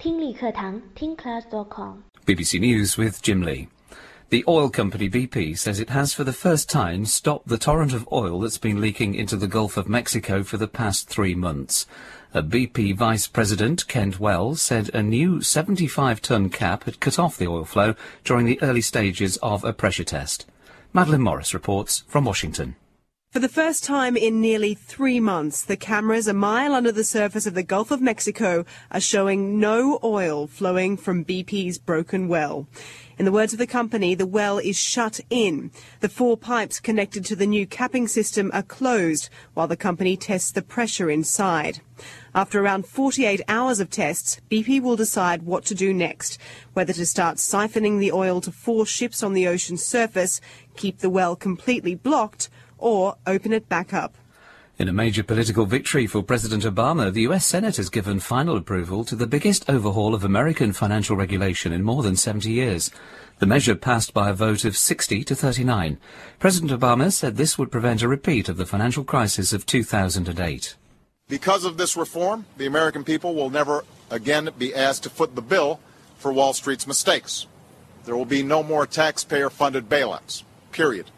听力课堂 ThinkClass.com BBC News with Jim Lee. The oil company BP says it has for the first time stopped the torrent of oil that's been leaking into the Gulf of Mexico for the past 3 months. A BP Vice President, Kent Wells, said a new 75-ton cap had cut off the oil flow during the early stages of a pressure test. Madeline Morris reports from Washington. For the first time in nearly 3 months, the cameras a mile under the surface of the Gulf of Mexico are showing no oil flowing from BP's broken well. In the words of the company, the well is shut in. The 4 pipes connected to the new capping system are closed while the company tests the pressure inside. After around 48 hours of tests, BP will decide what to do next, whether to start siphoning the oil to 4 ships on the ocean's surface, keep the well completely blocked, or open it back up. In a major political victory for President Obama, the US Senate has given final approval to the biggest overhaul of American financial regulation in more than 70 years. The measure passed by a vote of 60 to 39. President Obama said this would prevent a repeat of the financial crisis of 2008. Because of this reform, the American people will never again be asked to foot the bill for Wall Street's mistakes. There will be no more taxpayer-funded bailouts, period.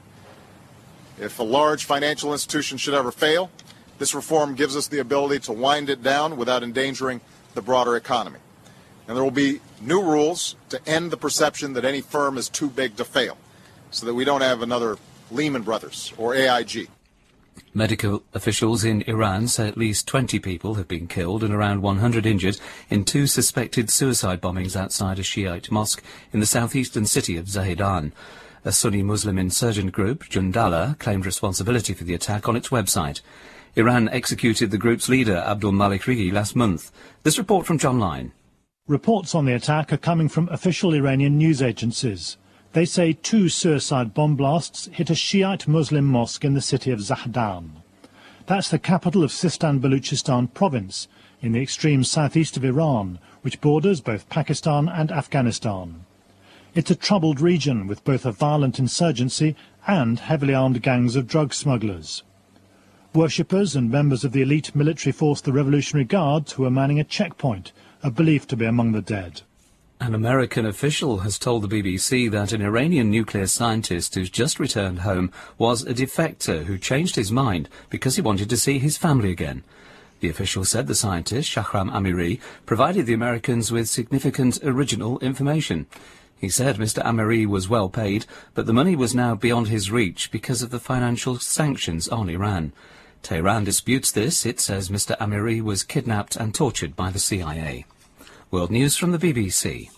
If a large financial institution should ever fail, this reform gives us the ability to wind it down without endangering the broader economy. And there will be new rules to end the perception that any firm is too big to fail, so that we don't have another Lehman Brothers or AIG. Medical officials in Iran say at least 20 people have been killed and around 100 injured in 2 suspected suicide bombings outside a Shiite mosque in the southeastern city of Zahedan. A Sunni Muslim insurgent group, Jundallah, claimed responsibility for the attack on its website. Iran executed the group's leader, Abdul Malik Righi, last month. This report from John Lyne. Reports on the attack are coming from official Iranian news agencies. They say 2 suicide bomb blasts hit a Shiite Muslim mosque in the city of Zahedan. That's the capital of Sistan-Baluchistan province, in the extreme southeast of Iran, which borders both Pakistan and Afghanistan. It's a troubled region with both a violent insurgency and heavily armed gangs of drug smugglers. Worshippers and members of the elite military force, the Revolutionary Guards, who are manning a checkpoint, are believed to be among the dead. An American official has told the BBC that an Iranian nuclear scientist who's just returned home was a defector who changed his mind because he wanted to see his family again. The official said the scientist, Shahram Amiri, provided the Americans with significant original information. He said Mr. Amiri was well paid, but the money was now beyond his reach because of the financial sanctions on Iran. Tehran disputes this. It says Mr. Amiri was kidnapped and tortured by the CIA. World News from the BBC.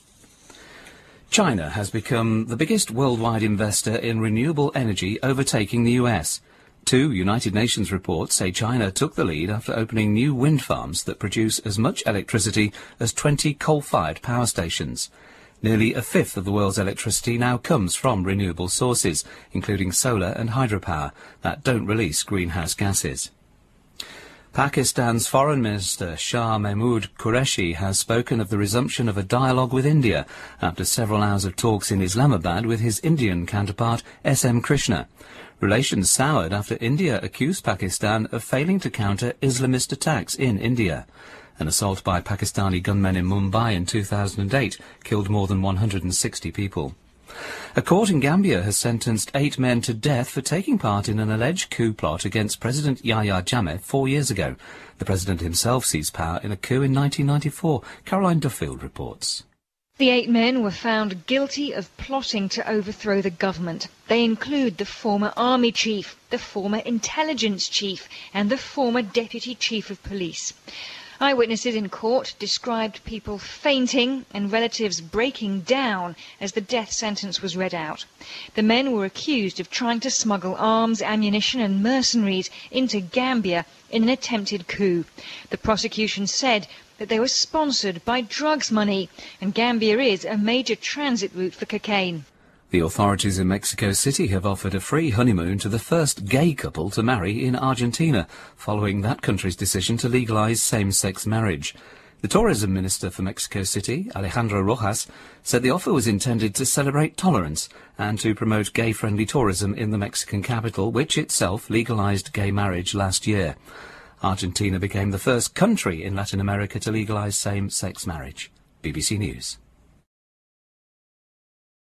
China has become the biggest worldwide investor in renewable energy, overtaking the US. 2 United Nations reports say China took the lead after opening new wind farms that produce as much electricity as 20 coal-fired power stations. Nearly a fifth of the world's electricity now comes from renewable sources, including solar and hydropower, that don't release greenhouse gases. Pakistan's Foreign Minister Shah Mahmood Qureshi has spoken of the resumption of a dialogue with India after several hours of talks in Islamabad with his Indian counterpart S.M. Krishna. Relations soured after India accused Pakistan of failing to counter Islamist attacks in India. An assault by Pakistani gunmen in Mumbai in 2008 killed more than 160 people. A court in Gambia has sentenced 8 men to death for taking part in an alleged coup plot against President Yahya Jammeh 4 years ago. The president himself seized power in a coup in 1994. Caroline Duffield reports. The 8 men were found guilty of plotting to overthrow the government. They include the former army chief, the former intelligence chief, and the former deputy chief of police. Eyewitnesses in court described people fainting and relatives breaking down as the death sentence was read out. The men were accused of trying to smuggle arms, ammunition and mercenaries into Gambia in an attempted coup. The prosecution said that they were sponsored by drugs money, and Gambia is a major transit route for cocaine. The authorities in Mexico City have offered a free honeymoon to the first gay couple to marry in Argentina, following that country's decision to legalize same-sex marriage. The tourism minister for Mexico City, Alejandro Rojas, said the offer was intended to celebrate tolerance and to promote gay-friendly tourism in the Mexican capital, which itself legalized gay marriage last year. Argentina became the first country in Latin America to legalize same-sex marriage. BBC News.